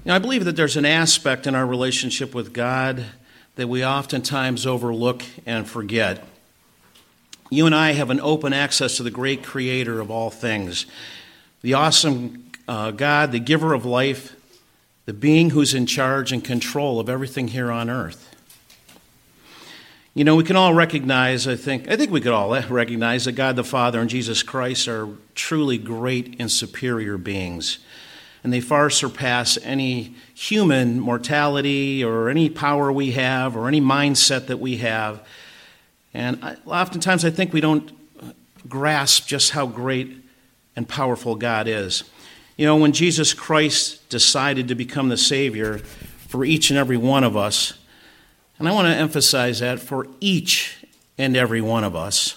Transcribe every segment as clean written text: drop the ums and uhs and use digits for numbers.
I believe that there's an aspect in our relationship with God that we oftentimes overlook and forget. You and I have an open access to the great creator of all things, the awesome God, the giver of life, the being who's in charge and control of everything here on earth. We can all recognize, I think we could all recognize that God the Father and Jesus Christ are truly great and superior beings. And they far surpass any human mortality or any power we have or any mindset that we have. And oftentimes I think we don't grasp just how great and powerful God is. When Jesus Christ decided to become the Savior for each and every one of us, and I want to emphasize that, for each and every one of us,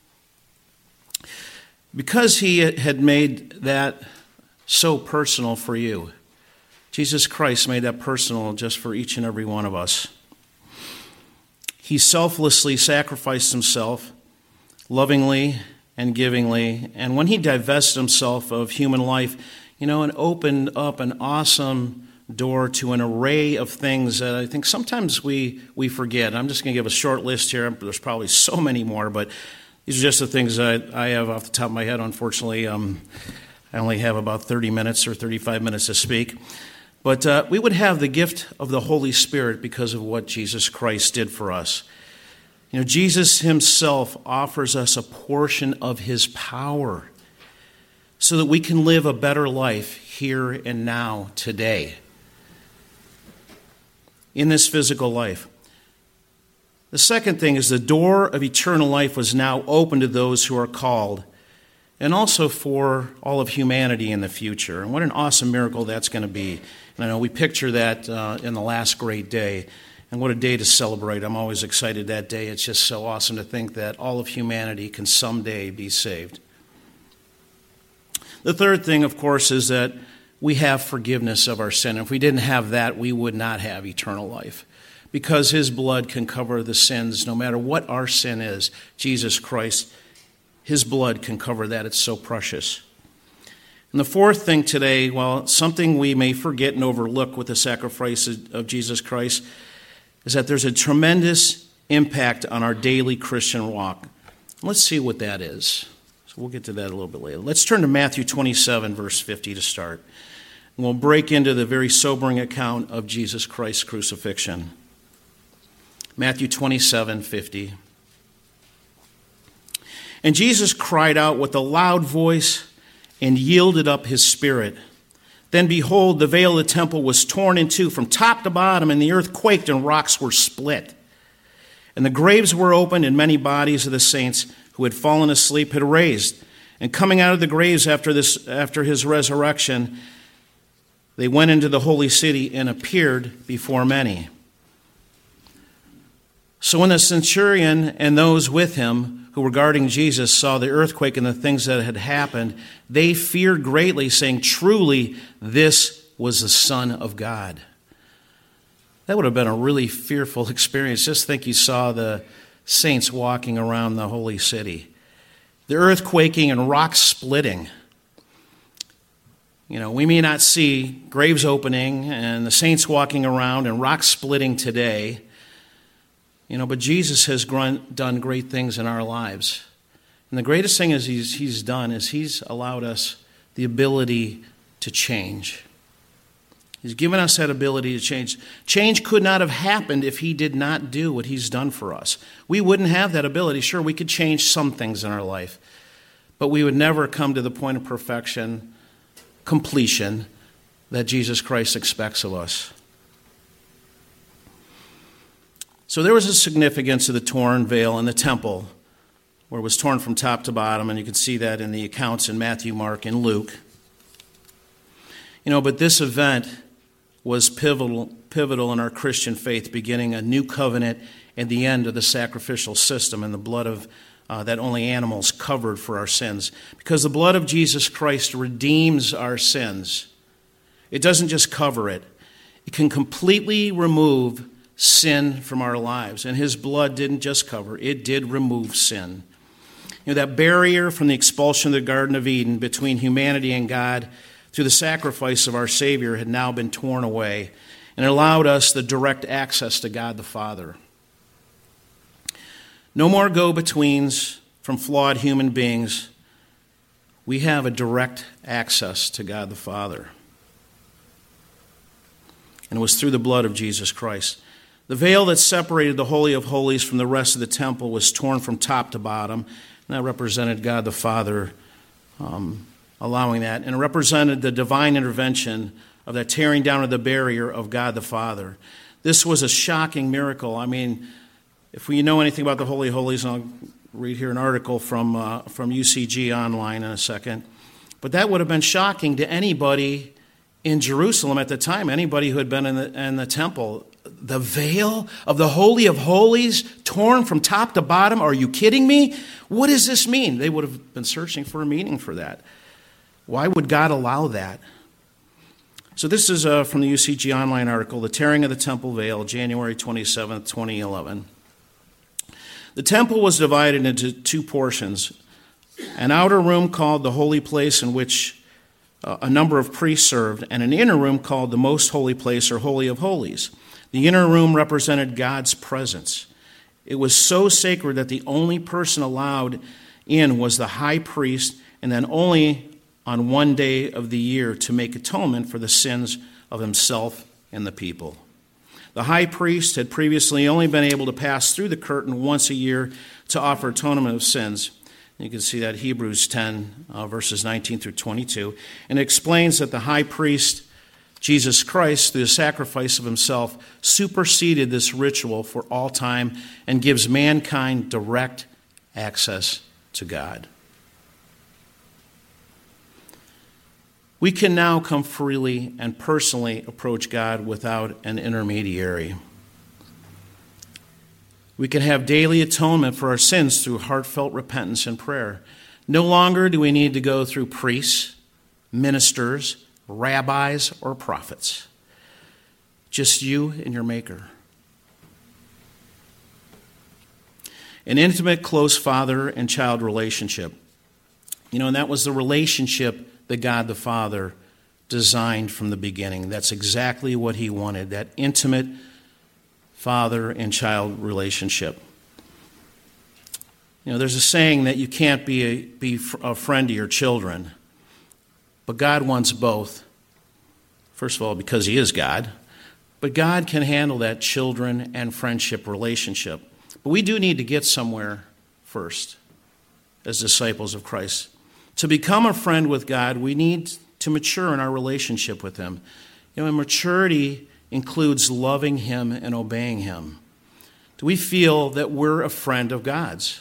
because he had made that so personal for you. Jesus Christ made that personal just for each and every one of us. He selflessly sacrificed himself, lovingly and givingly, and when he divested himself of human life, and opened up an awesome door to an array of things that I think sometimes we forget. I'm just going to give a short list here. There's probably so many more, but these are just the things that I have off the top of my head, unfortunately. I only have about 30 minutes or 35 minutes to speak. But we would have the gift of the Holy Spirit because of what Jesus Christ did for us. Jesus himself offers us a portion of his power so that we can live a better life here and now, today, in this physical life. The second thing is the door of eternal life was now open to those who are called, and also for all of humanity in the future. And what an awesome miracle that's going to be. And I know we picture that in the last great day. And what a day to celebrate. I'm always excited that day. It's just so awesome to think that all of humanity can someday be saved. The third thing, of course, is that we have forgiveness of our sin. If we didn't have that, we would not have eternal life. Because his blood can cover the sins, no matter what our sin is. Jesus Christ, his blood can cover that. It's so precious. And the fourth thing today, something we may forget and overlook with the sacrifice of Jesus Christ, is that there's a tremendous impact on our daily Christian walk. Let's see what that is. So we'll get to that a little bit later. Let's turn to Matthew 27, verse 50 to start. And we'll break into the very sobering account of Jesus Christ's crucifixion. Matthew 27, 50. And Jesus cried out with a loud voice and yielded up his spirit. Then behold, the veil of the temple was torn in two from top to bottom, and the earth quaked and rocks were split. And the graves were opened, and many bodies of the saints who had fallen asleep had raised. And coming out of the graves after his resurrection, they went into the holy city and appeared before many. So when the centurion and those with him who were guarding Jesus saw the earthquake and the things that had happened, they feared greatly, saying, "Truly, this was the Son of God." That would have been a really fearful experience. Just think you saw the saints walking around the holy city. The earth quaking and rocks splitting. We may not see graves opening and the saints walking around and rocks splitting today, but Jesus has done great things in our lives. And the greatest thing he's done is he's allowed us the ability to change. He's given us that ability to change. Change could not have happened if he did not do what he's done for us. We wouldn't have that ability. Sure, we could change some things in our life, but we would never come to the point of perfection, completion, that Jesus Christ expects of us. So there was a significance of the torn veil in the temple, where it was torn from top to bottom, and you can see that in the accounts in Matthew, Mark, and Luke. But this event was pivotal in our Christian faith, beginning a new covenant and the end of the sacrificial system and the blood of that only animals covered for our sins. Because the blood of Jesus Christ redeems our sins. It doesn't just cover it. It can completely remove sin from our lives. And his blood didn't just cover, it did remove sin. That barrier from the expulsion of the Garden of Eden between humanity and God through the sacrifice of our Savior had now been torn away, and it allowed us the direct access to God the Father. No more go-betweens from flawed human beings. We have a direct access to God the Father. And it was through the blood of Jesus Christ. The veil that separated the Holy of Holies from the rest of the temple was torn from top to bottom, and that represented God the Father allowing that, and it represented the divine intervention of that tearing down of the barrier of God the Father. This was a shocking miracle. I mean, if we know anything about the Holy of Holies, and I'll read here an article from UCG online in a second, but that would have been shocking to anybody in Jerusalem at the time, anybody who had been in the temple. The veil of the Holy of Holies torn from top to bottom? Are you kidding me? What does this mean? They would have been searching for a meaning for that. Why would God allow that? So this is from the UCG online article, The Tearing of the Temple Veil, January 27th, 2011. The temple was divided into two portions. An outer room called the Holy Place, in which a number of priests served, and an inner room called the Most Holy Place, or Holy of Holies. The inner room represented God's presence. It was so sacred that the only person allowed in was the high priest, and then only on one day of the year to make atonement for the sins of himself and the people. The high priest had previously only been able to pass through the curtain once a year to offer atonement of sins. You can see that Hebrews 10, verses 19 through 22. And it explains that the high priest, Jesus Christ, through the sacrifice of himself, superseded this ritual for all time and gives mankind direct access to God. We can now come freely and personally approach God without an intermediary. We can have daily atonement for our sins through heartfelt repentance and prayer. No longer do we need to go through priests, ministers, rabbis, or prophets. Just you and your Maker. An intimate, close father and child relationship. And that was the relationship that God the Father designed from the beginning. That's exactly what he wanted, that intimate father and child relationship. There's a saying that you can't be a friend to your children, but God wants both. First of all, because he is God, but God can handle that children and friendship relationship. But we do need to get somewhere first as disciples of Christ. To become a friend with God, we need to mature in our relationship with him. And maturity includes loving him and obeying him. Do we feel that we're a friend of God's?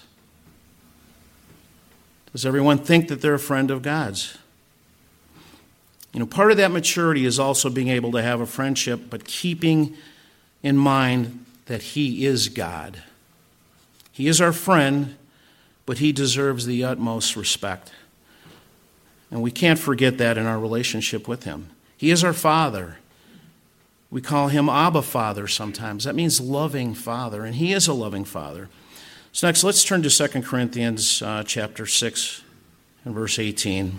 Does everyone think that they're a friend of God's? Part of that maturity is also being able to have a friendship, but keeping in mind that he is God. He is our friend, but he deserves the utmost respect. And we can't forget that in our relationship with him. He is our Father. We call him Abba Father sometimes. That means loving Father, and he is a loving Father. So next, let's turn to 2 Corinthians chapter 6 and verse 18.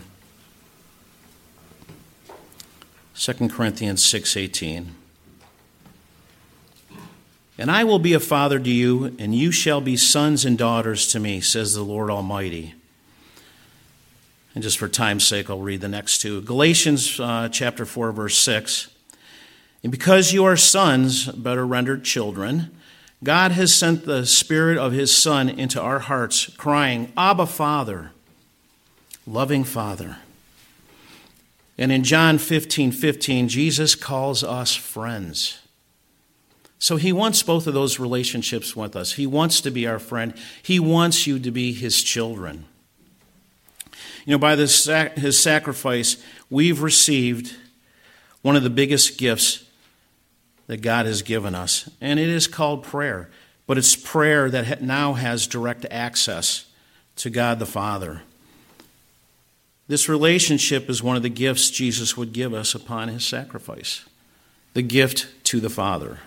2 Corinthians 6:18. And I will be a father to you, and you shall be sons and daughters to me, says the Lord Almighty. And just for time's sake, I'll read the next two. Galatians chapter 4, verse 6. And because you are sons, better rendered children, God has sent the Spirit of his Son into our hearts, crying, Abba, Father, loving Father. And in John 15:15, Jesus calls us friends. So he wants both of those relationships with us. He wants to be our friend. He wants you to be his children. By his sacrifice, we've received one of the biggest gifts that God has given us, and it is called prayer. But it's prayer that now has direct access to God the Father. This relationship is one of the gifts Jesus would give us upon his sacrifice, the gift to the Father.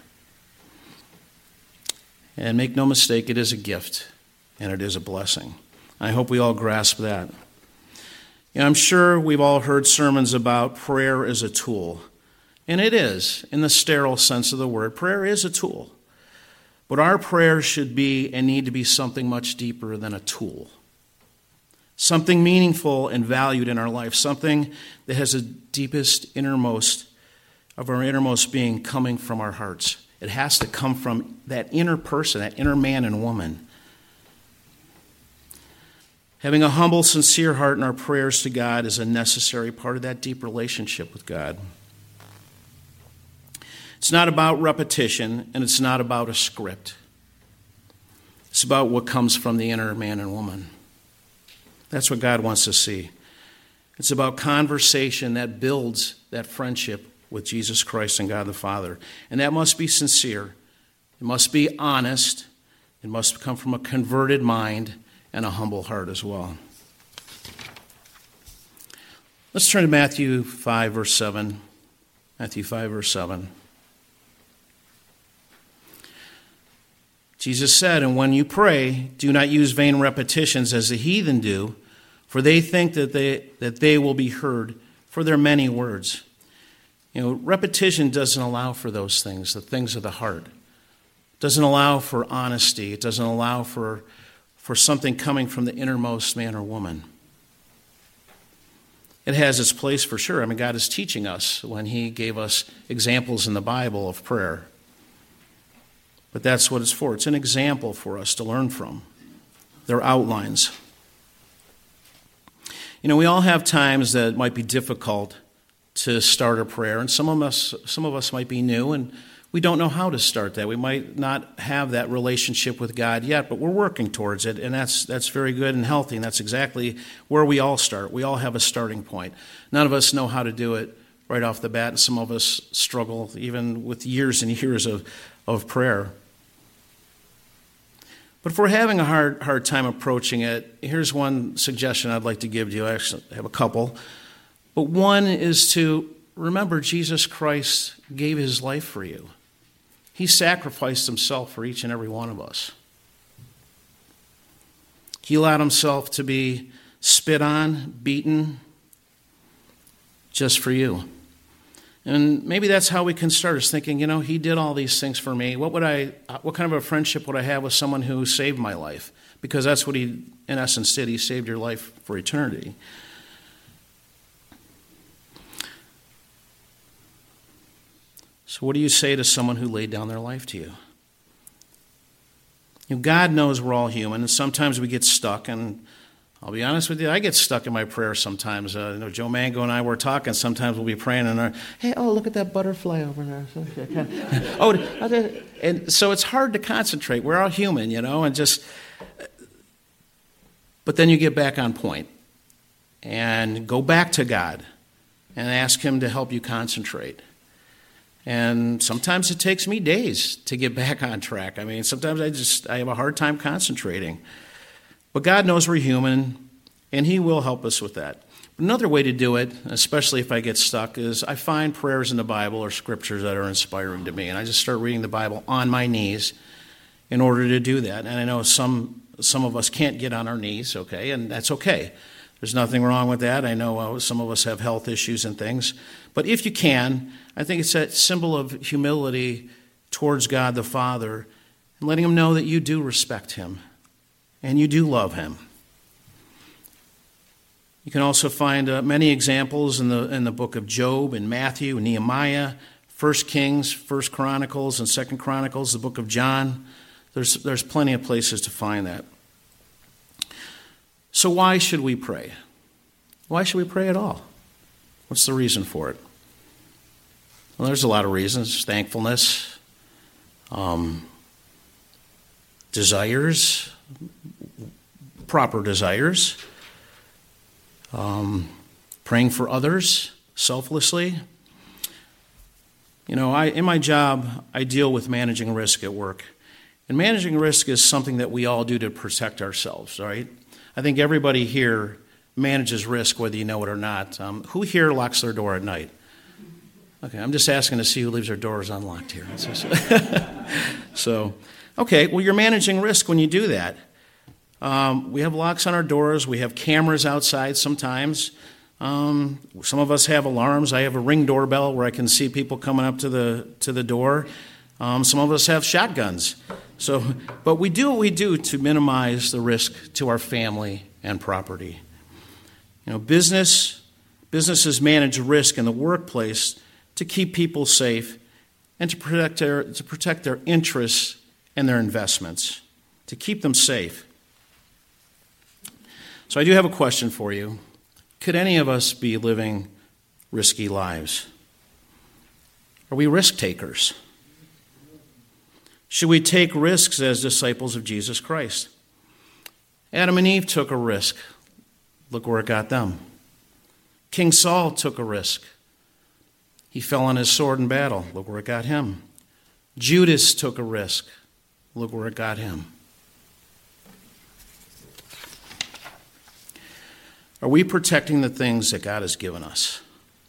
And make no mistake, it is a gift, and it is a blessing. I hope we all grasp that. I'm sure we've all heard sermons about prayer as a tool. And it is, in the sterile sense of the word. Prayer is a tool. But our prayer should be and need to be something much deeper than a tool. Something meaningful and valued in our life. Something that has the deepest, innermost of our innermost being coming from our hearts. It has to come from that inner person, that inner man and woman. Having a humble, sincere heart in our prayers to God is a necessary part of that deep relationship with God. It's not about repetition, and it's not about a script. It's about what comes from the inner man and woman. That's what God wants to see. It's about conversation that builds that friendship with Jesus Christ and God the Father. And that must be sincere. It must be honest. It must come from a converted mind and a humble heart as well. Let's turn to Matthew 5, verse 7. Matthew 5, verse 7. Jesus said, "And when you pray, do not use vain repetitions as the heathen do, for they think that they will be heard for their many words." Repetition doesn't allow for those things, the things of the heart. It doesn't allow for honesty. It doesn't allow for something coming from the innermost man or woman. It has its place for sure. God is teaching us when He gave us examples in the Bible of prayer. But that's what it's for. It's an example for us to learn from. They're outlines. We all have times that might be difficult to start a prayer, and some of us might be new, and we don't know how to start that. We might not have that relationship with God yet, but we're working towards it, and that's very good and healthy, and that's exactly where we all start. We all have a starting point. None of us know how to do it right off the bat, and some of us struggle even with years and years of prayer. But if we're having a hard time approaching it, here's one suggestion I'd like to give to you. I actually have a couple. But one is to remember Jesus Christ gave His life for you. He sacrificed Himself for each and every one of us. He allowed Himself to be spit on, beaten, just for you. And maybe that's how we can start, is thinking, He did all these things for me. What kind of a friendship would I have with someone who saved my life? Because that's what He, in essence, did. He saved your life for eternity. So what do you say to someone who laid down their life to you? God knows we're all human, and sometimes we get stuck, and I'll be honest with you, I get stuck in my prayer sometimes. Joe Mango and I were talking. Sometimes we'll be praying, and look at that butterfly over there. And so it's hard to concentrate. We're all human, but then you get back on point and go back to God and ask Him to help you concentrate. And sometimes it takes me days to get back on track. Sometimes I have a hard time concentrating. But God knows we're human, and He will help us with that. Another way to do it, especially if I get stuck, is I find prayers in the Bible or scriptures that are inspiring to me, and I just start reading the Bible on my knees in order to do that. And I know some of us can't get on our knees, okay, and that's okay. There's nothing wrong with that. I know some of us have health issues and things. But if you can, I think it's that symbol of humility towards God the Father and letting Him know that you do respect Him and you do love Him. You can also find many examples in the book of Job and Matthew and Nehemiah, 1 Kings, 1 Chronicles, and 2 Chronicles, the book of John. There's plenty of places to find that. So why should we pray? Why should we pray at all? What's the reason for it? Well, there's a lot of reasons. Thankfulness, desires, proper desires, praying for others selflessly. In my job, I deal with managing risk at work. And managing risk is something that we all do to protect ourselves, right? I think everybody here manages risk, whether you know it or not. Who here locks their door at night? Okay, I'm just asking to see who leaves their doors unlocked here. So, okay, well, you're managing risk when you do that. We have locks on our doors. We have cameras outside sometimes. Some of us have alarms. I have a Ring doorbell where I can see people coming up to the door. Some of us have shotguns. But we do what we do to minimize the risk to our family and property. Businesses manage risk in the workplace to keep people safe and to protect their interests and their investments, to keep them safe. So I do have a question for you. Could any of us be living risky lives? Are we risk takers? Should we take risks as disciples of Jesus Christ? Adam and Eve took a risk. Look where it got them. King Saul took a risk. He fell on his sword in battle. Look where it got him. Judas took a risk. Look where it got him. Are we protecting the things that God has given us?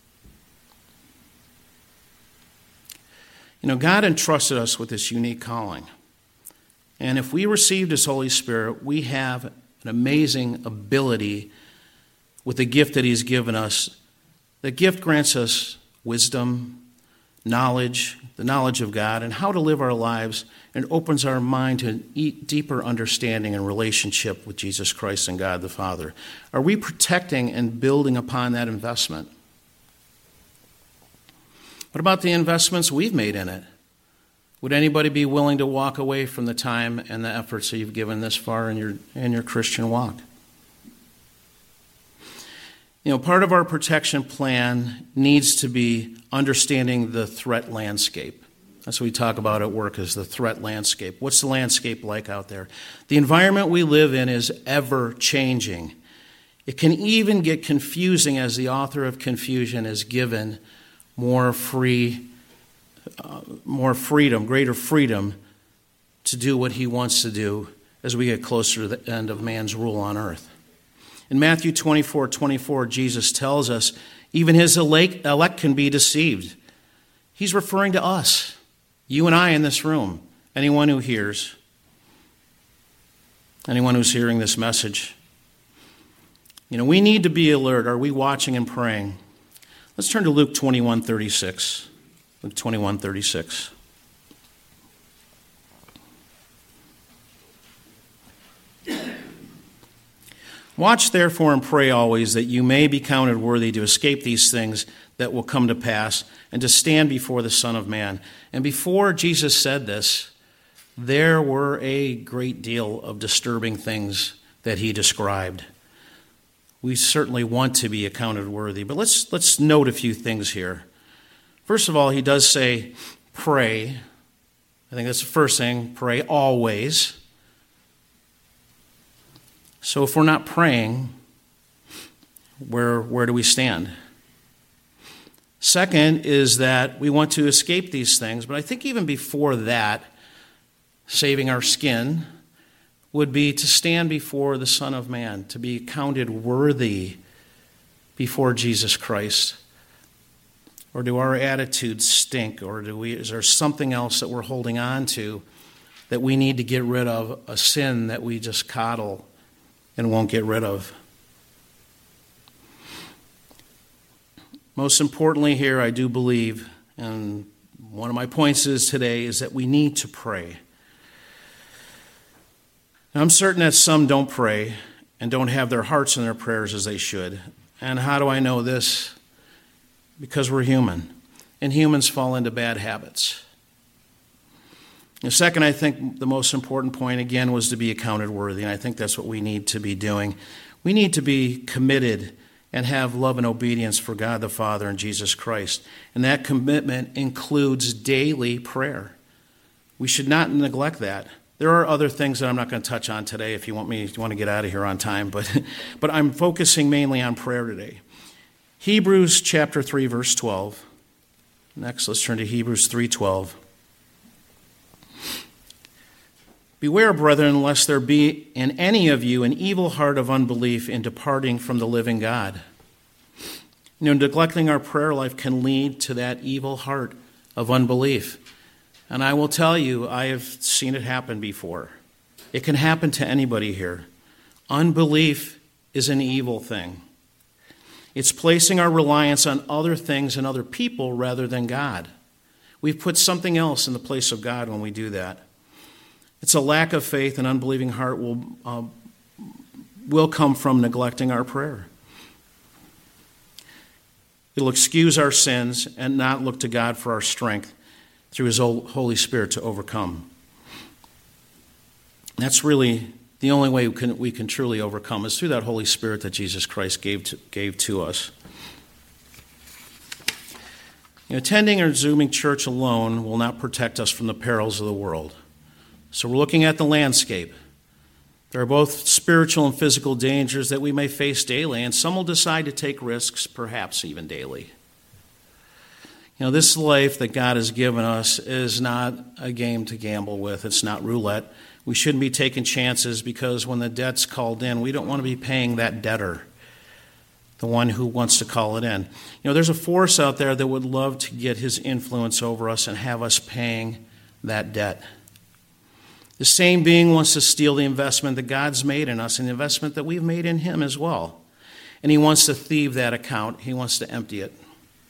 God entrusted us with this unique calling. And if we received His Holy Spirit, we have an amazing ability with the gift that He's given us. The gift grants us wisdom, knowledge, the knowledge of God, and how to live our lives, and opens our mind to deeper understanding and relationship with Jesus Christ and God the Father. Are we protecting and building upon that investment? What about the investments we've made in it? Would anybody be willing to walk away from the time and the efforts that you've given this far in your Christian walk? Part of our protection plan needs to be understanding the threat landscape. That's what we talk about at work, is the threat landscape. What's the landscape like out there? The environment we live in is ever changing. It can even get confusing as the author of confusion is given more freedom, greater freedom to do what he wants to do as we get closer to the end of man's rule on earth. In Matthew 24:24, Jesus tells us even his elect can be deceived. He's referring to us, you and I in this room, anyone who hears, anyone who's hearing this message. We need to be alert. Are we watching and praying? Let's turn to Luke 21:36. Luke 21:36. Watch therefore and pray always, that you may be counted worthy to escape these things that will come to pass, and to stand before the Son of Man. And before Jesus said this, there were a great deal of disturbing things that he described. We certainly want to be accounted worthy, but let's note a few things here. First of all, he does say, pray. I think that's the first thing, pray always. So if we're not praying, where do we stand? Second is that we want to escape these things, but I think even before that, saving our skin would be to stand before the Son of Man, to be counted worthy before Jesus Christ. Or do our attitudes stink? Or is there something else that we're holding on to that we need to get rid of, a sin that we just coddle and won't get rid of? Most importantly here, I do believe, and one of my points today is that we need to pray. Now, I'm certain that some don't pray and don't have their hearts in their prayers as they should. And how do I know this? Because we're human, and humans fall into bad habits. And second, I think the most important point, again, was to be accounted worthy, and I think that's what we need to be doing. We need to be committed and have love and obedience for God the Father and Jesus Christ. And that commitment includes daily prayer. We should not neglect that. There are other things that I'm not going to touch on today if you want to get out of here on time, but I'm focusing mainly on prayer today. Hebrews chapter 3, verse 12. Next, let's turn to Hebrews 3:12. Beware, brethren, lest there be in any of you an evil heart of unbelief in departing from the living God. Neglecting our prayer life can lead to that evil heart of unbelief. And I will tell you, I have seen it happen before. It can happen to anybody here. Unbelief is an evil thing. It's placing our reliance on other things and other people rather than God. We've put something else in the place of God when we do that. It's a lack of faith. An unbelieving heart will come from neglecting our prayer. It'll excuse our sins and not look to God for our strength through His Holy Spirit to overcome. That's really the only way we can truly overcome, is through that Holy Spirit that Jesus Christ gave to us. Attending or Zooming church alone will not protect us from the perils of the world. So we're looking at the landscape. There are both spiritual and physical dangers that we may face daily, and some will decide to take risks, perhaps even daily. This life that God has given us is not a game to gamble with. It's not roulette. We shouldn't be taking chances, because when the debt's called in, we don't want to be paying that debtor, the one who wants to call it in. There's a force out there that would love to get his influence over us and have us paying that debt. The same being wants to steal the investment that God's made in us and the investment that we've made in Him as well. And he wants to thieve that account. He wants to empty it.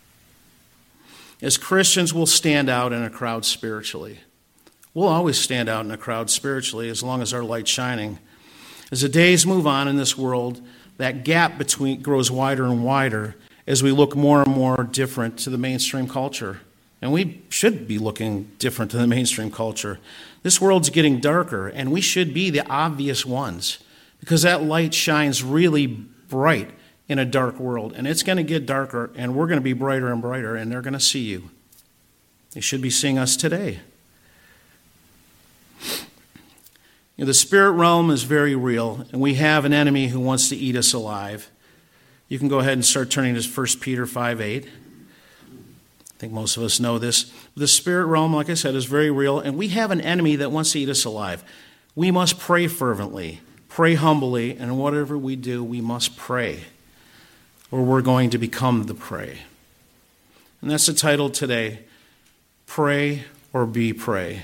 As Christians, we'll stand out in a crowd spiritually. We'll always stand out in a crowd spiritually as long as our light's shining. As the days move on in this world, that gap grows wider and wider as we look more and more different to the mainstream culture. And we should be looking different to the mainstream culture. This world's getting darker, and we should be the obvious ones, because that light shines really bright in a dark world, and it's going to get darker, and we're going to be brighter and brighter, and they're going to see you. They should be seeing us today. The spirit realm is very real, and we have an enemy who wants to eat us alive. You can go ahead and start turning to 1 Peter 5:8. I think most of us know this. The spirit realm, like I said, is very real, and we have an enemy that wants to eat us alive. We must pray fervently, pray humbly, and whatever we do, we must pray, or we're going to become the prey. And that's the title today, Pray or Be Prey.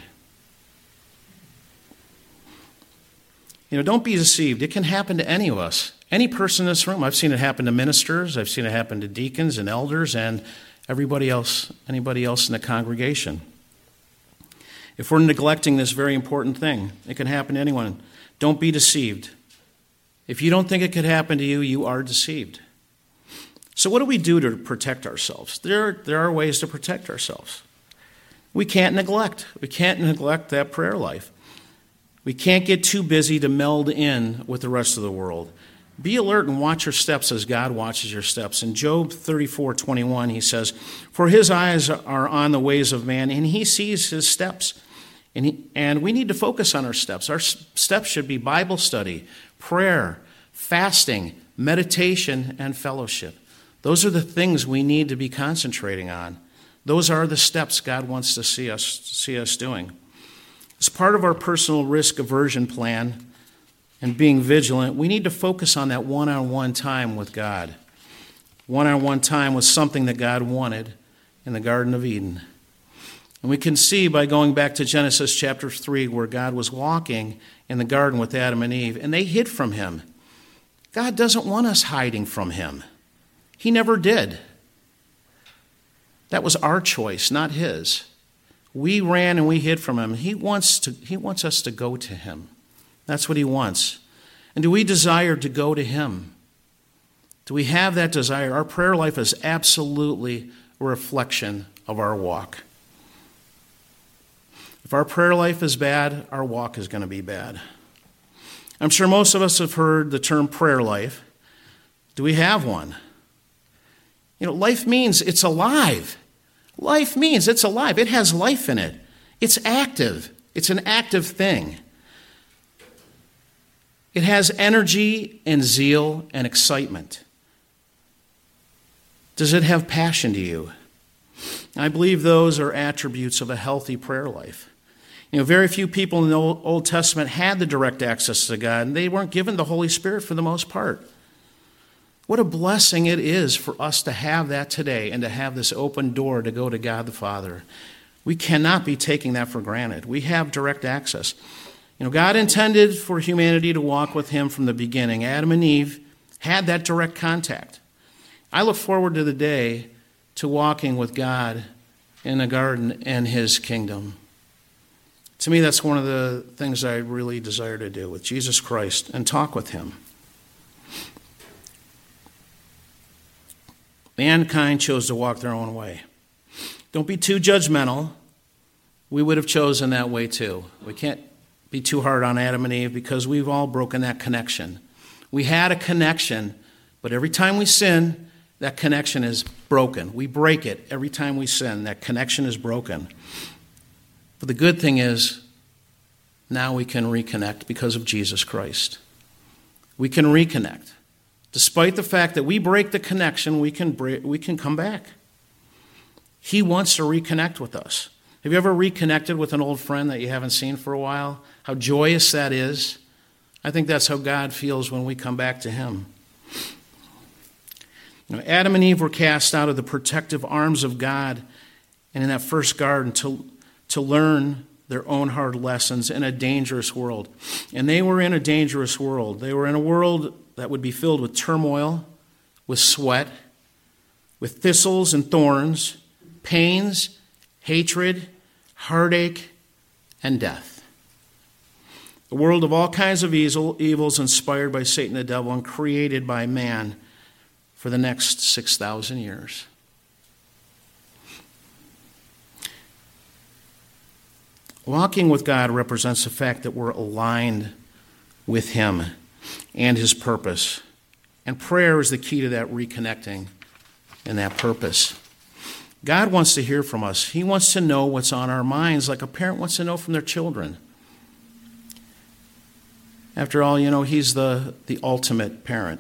Don't be deceived. It can happen to any of us, any person in this room. I've seen it happen to ministers. I've seen it happen to deacons and elders and anybody else in the congregation. If we're neglecting this very important thing, it can happen to anyone. Don't be deceived. If you don't think it could happen to you, you are deceived. So what do we do to protect ourselves? There are ways to protect ourselves. We can't neglect that prayer life. We can't get too busy to meld in with the rest of the world. Be alert and watch your steps as God watches your steps. In Job 34:21, he says, "For his eyes are on the ways of man, and he sees his steps." And we need to focus on our steps. Our steps should be Bible study, prayer, fasting, meditation, and fellowship. Those are the things we need to be concentrating on. Those are the steps God wants to see us doing. As part of our personal risk aversion plan and being vigilant, we need to focus on that one-on-one time with God. One-on-one time was something that God wanted in the Garden of Eden. And we can see by going back to Genesis chapter 3, where God was walking in the garden with Adam and Eve, and they hid from him. God doesn't want us hiding from him. He never did. That was our choice, not his. We ran and we hid from him. He wants us to go to him. That's what he wants. And do we desire to go to him? Do we have that desire? Our prayer life is absolutely a reflection of our walk. If our prayer life is bad, our walk is going to be bad. I'm sure most of us have heard the term prayer life. Do we have one? Life means it's alive. Life means it's alive. It has life in it. It's active. It's an active thing. It has energy and zeal and excitement. Does it have passion to you? I believe those are attributes of a healthy prayer life. Very few people in the Old Testament had the direct access to God, and they weren't given the Holy Spirit for the most part. What a blessing it is for us to have that today and to have this open door to go to God the Father. We cannot be taking that for granted. We have direct access. God intended for humanity to walk with him from the beginning. Adam and Eve had that direct contact. I look forward to the day to walking with God in the garden and his kingdom. To me, that's one of the things I really desire to do with Jesus Christ and talk with him. Mankind chose to walk their own way. Don't be too judgmental. We would have chosen that way too. We can't be too hard on Adam and Eve because we've all broken that connection. We had a connection, but every time we sin, that connection is broken. We break it every time we sin. That connection is broken. But the good thing is, now we can reconnect because of Jesus Christ. We can reconnect. Despite the fact that we break the connection, we can come back. He wants to reconnect with us. Have you ever reconnected with an old friend that you haven't seen for a while? How joyous that is. I think that's how God feels when we come back to him. Adam and Eve were cast out of the protective arms of God and in that first garden to learn their own hard lessons in a dangerous world. And they were in a dangerous world. They were in a world that would be filled with turmoil, with sweat, with thistles and thorns, pains, hatred, heartache, and death. A world of all kinds of evils inspired by Satan the devil and created by man for the next 6,000 years. Walking with God represents the fact that we're aligned with him and his purpose. And prayer is the key to that reconnecting and that purpose. God wants to hear from us. He wants to know what's on our minds, like a parent wants to know from their children. After all, he's the ultimate parent.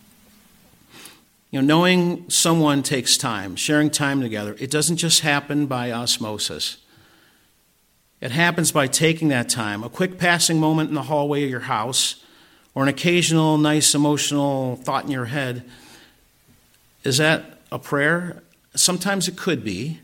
Knowing someone takes time, sharing time together. It doesn't just happen by osmosis. It happens by taking that time, a quick passing moment in the hallway of your house, or an occasional nice emotional thought in your head. Is that a prayer? Sometimes it could be.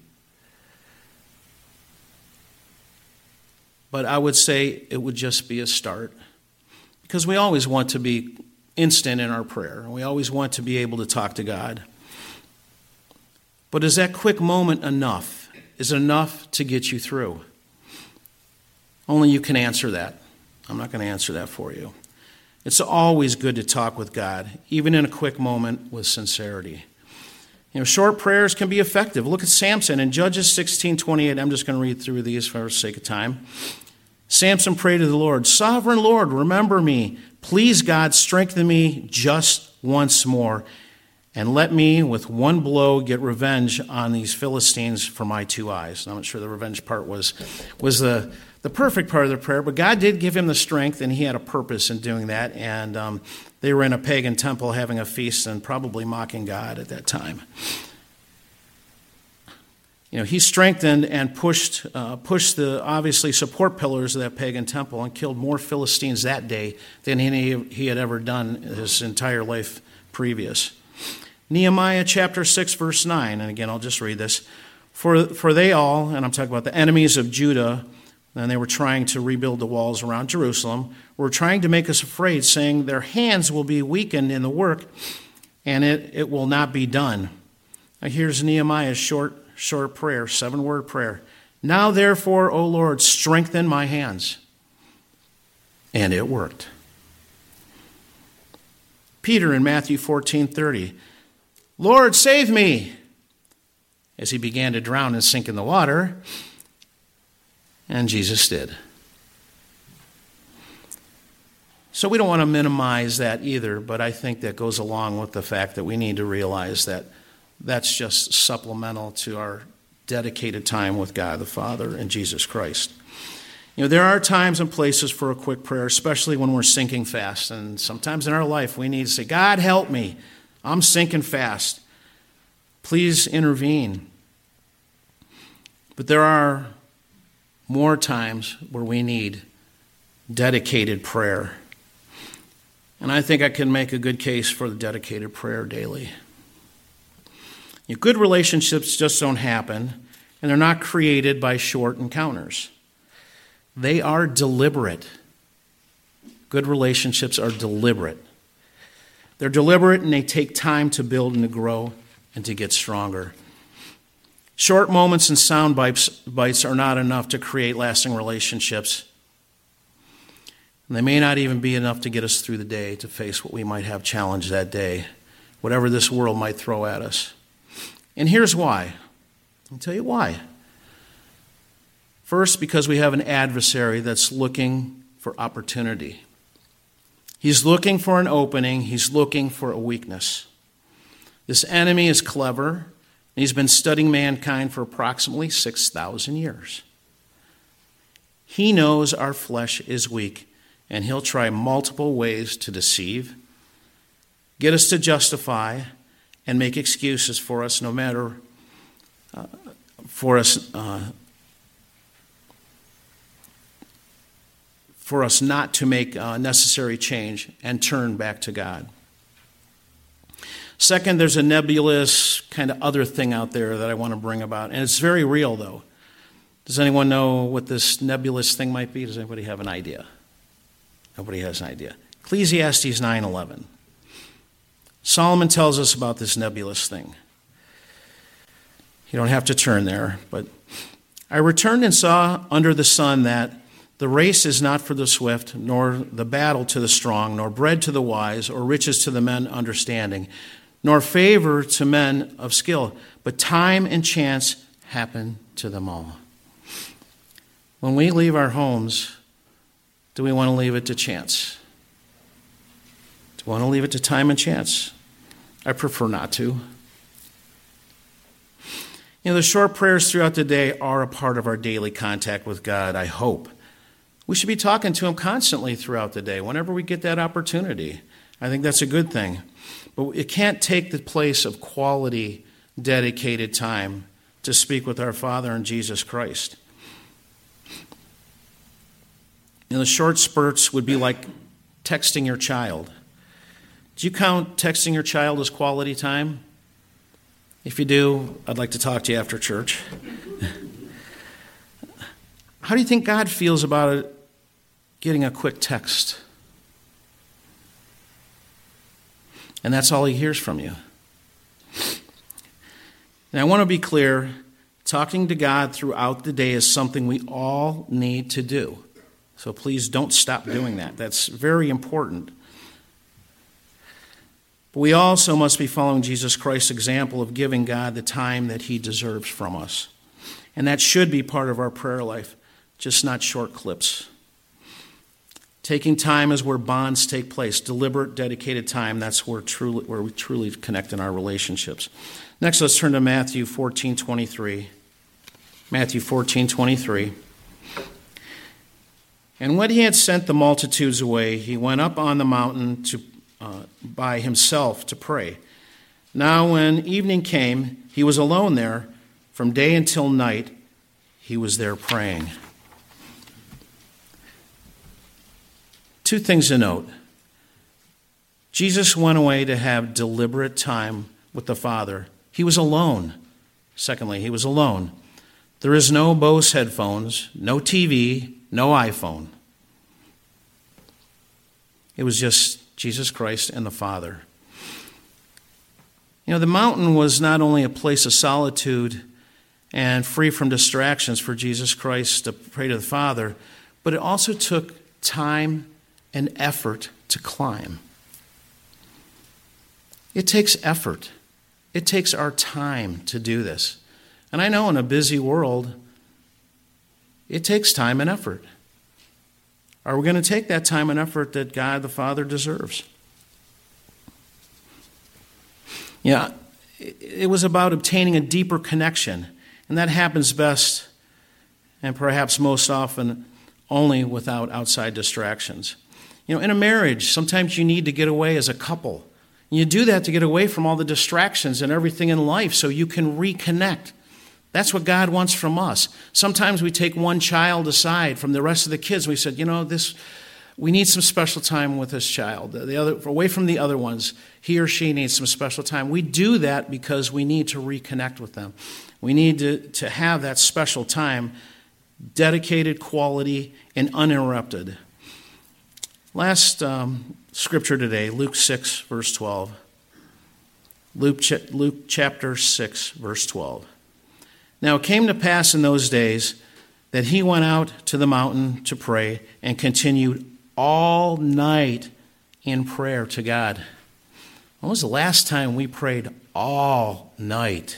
But I would say it would just be a start. Because we always want to be instant in our prayer. We always want to be able to talk to God. But is that quick moment enough? Is it enough to get you through? Only you can answer that. I'm not going to answer that for you. It's always good to talk with God, even in a quick moment with sincerity. Short prayers can be effective. Look at Samson in Judges 16:28. I'm just going to read through these for the sake of time. Samson prayed to the Lord, "Sovereign Lord, remember me. Please, God, strengthen me just once more, and let me, with one blow, get revenge on these Philistines for my 2 eyes." I'm not sure the revenge part was the perfect part of the prayer, but God did give him the strength, and he had a purpose in doing that. And they were in a pagan temple having a feast and probably mocking God at that time. He strengthened and pushed the obviously support pillars of that pagan temple and killed more Philistines that day than he had ever done his entire life previous. Nehemiah chapter 6, verse 9, and again I'll just read this. For they all, and I'm talking about the enemies of Judah, and they were trying to rebuild the walls around Jerusalem, were trying to make us afraid, saying their hands will be weakened in the work, and it will not be done. Now here's Nehemiah's short prayer, 7-word prayer. Now therefore, O Lord, strengthen my hands. And it worked. Peter in Matthew 14:30, Lord, save me, as he began to drown and sink in the water. And Jesus did. So we don't want to minimize that either, but I think that goes along with the fact that we need to realize that that's just supplemental to our dedicated time with God the Father and Jesus Christ. There are times and places for a quick prayer, especially when we're sinking fast. And sometimes in our life we need to say, God, help me. I'm sinking fast. Please intervene. But there are more times where we need dedicated prayer. And I think I can make a good case for the dedicated prayer daily. Good relationships just don't happen, and they're not created by short encounters. They are deliberate. Good relationships are deliberate. They're deliberate and they take time to build and to grow and to get stronger. Short moments and sound bites are not enough to create lasting relationships. And they may not even be enough to get us through the day to face what we might have challenged that day, whatever this world might throw at us. And here's why. I'll tell you why. First, because we have an adversary that's looking for opportunity. He's looking for an opening. He's looking for a weakness. This enemy is clever, and he's been studying mankind for approximately 6,000 years. He knows our flesh is weak, and he'll try multiple ways to deceive, get us to justify, and make excuses for us, no matter for us not to make necessary change and turn back to God. Second, there's a nebulous kind of other thing out there that I want to bring about, and it's very real, though. Does anyone know what this nebulous thing might be? Does anybody have an idea? Nobody has an idea. Ecclesiastes 9:11. Solomon tells us about this nebulous thing. You don't have to turn there, but I returned and saw under the sun that the race is not for the swift, nor the battle to the strong, nor bread to the wise, or riches to the men understanding, nor favor to men of skill, but time and chance happen to them all. When we leave our homes, do we want to leave it to chance? Do we want to leave it to time and chance? I prefer not to. The short prayers throughout the day are a part of our daily contact with God, I hope. We should be talking to him constantly throughout the day, whenever we get that opportunity. I think that's a good thing. But it can't take the place of quality, dedicated time to speak with our Father in Jesus Christ. The short spurts would be like texting your child. Do you count texting your child as quality time? If you do, I'd like to talk to you after church. How do you think God feels about it, getting a quick text? And that's all he hears from you. And I want to be clear, talking to God throughout the day is something we all need to do. So please don't stop doing that. That's very important. But we also must be following Jesus Christ's example of giving God the time that he deserves from us. And that should be part of our prayer life, just not short clips. Taking time is where bonds take place. Deliberate, dedicated time, that's where we truly connect in our relationships. Next, let's turn to Matthew 14:23. Matthew 14:23. And when he had sent the multitudes away, he went up on the mountain by himself to pray. Now when evening came, he was alone there. From day until night, he was there praying. Two things to note. Jesus went away to have deliberate time with the Father. He was alone. Secondly, he was alone. There is no Bose headphones, no TV, no iPhone. It was just Jesus Christ and the Father. The mountain was not only a place of solitude and free from distractions for Jesus Christ to pray to the Father, but it also took time and effort to climb. It takes effort. It takes our time to do this. And I know in a busy world, it takes time and effort. Are we going to take that time and effort that God the Father deserves? It was about obtaining a deeper connection, and that happens best and perhaps most often only without outside distractions. In a marriage, sometimes you need to get away as a couple. And you do that to get away from all the distractions and everything in life so you can reconnect. That's what God wants from us. Sometimes we take one child aside from the rest of the kids. We said, we need some special time with this child. Away from the other ones, he or she needs some special time. We do that because we need to reconnect with them. We need to have that special time, dedicated, quality, and uninterrupted. Last scripture today, Luke 6, verse 12. Luke chapter 6, verse 12. Now it came to pass in those days that he went out to the mountain to pray and continued all night in prayer to God. When was the last time we prayed all night?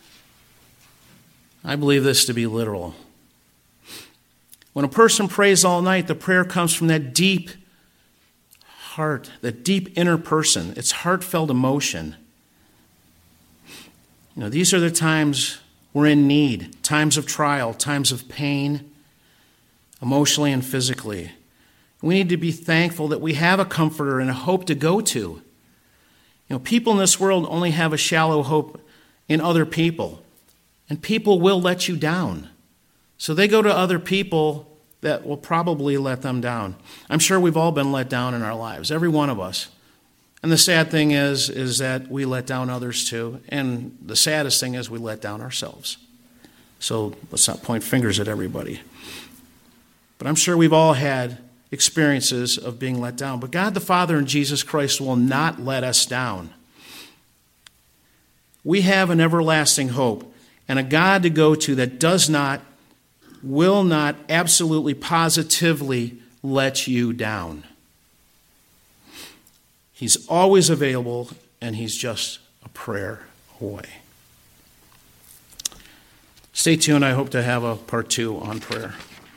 I believe this to be literal. When a person prays all night, the prayer comes from that deep heart, that deep inner person. It's heartfelt emotion. These are the times we're in need, times of trial, times of pain, emotionally and physically. We need to be thankful that we have a comforter and a hope to go to. People in this world only have a shallow hope in other people, and people will let you down. So they go to other people that will probably let them down. I'm sure we've all been let down in our lives, every one of us. And the sad thing is that we let down others too. And the saddest thing is we let down ourselves. So let's not point fingers at everybody. But I'm sure we've all had experiences of being let down. But God the Father and Jesus Christ will not let us down. We have an everlasting hope and a God to go to that will not absolutely positively let you down. He's always available, and he's just a prayer away. Stay tuned. I hope to have a part 2 on prayer.